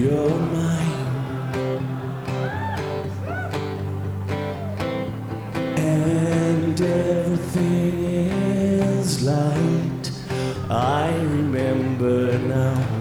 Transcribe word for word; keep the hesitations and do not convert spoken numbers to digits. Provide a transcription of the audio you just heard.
you're mine. And everything is light. I remember now.